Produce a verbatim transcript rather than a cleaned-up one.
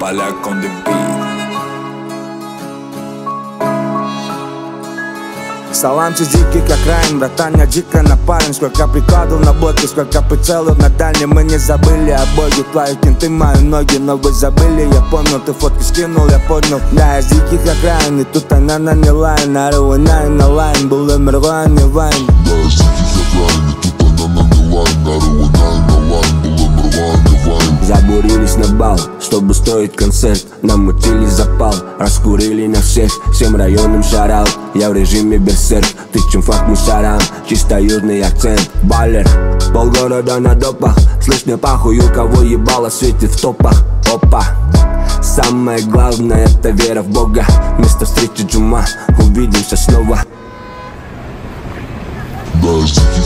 Поляк on the beat. Салам с диких окраин, братан, я дико напарен. Сколько прикладов на блоке, сколько прицелов на дальнем. Мы не забыли о боге, твои кенты, мои ноги. Но вы забыли, я помню, ты фотки скинул, я поднял. Да, я с диких окраин, и тут она наняла. На руина и на лайн, был умерла, не вайн. Да, я с диких окраин, и тут она наняла. На руина и на лайн, был умерла, не вайн. Забурились на бал, чтобы строить концерт. Намутили запал, раскурили на всех. Всем районам шараут, я в режиме берсерк. Тычем факт мусорам, чисто южный акцент. Баллер, полгорода на допах. Слышь, мне похуй, у кого ебало светит в топах. Опа, самое главное это вера в Бога. Вместо встречи джума, увидимся снова. Да, я с диких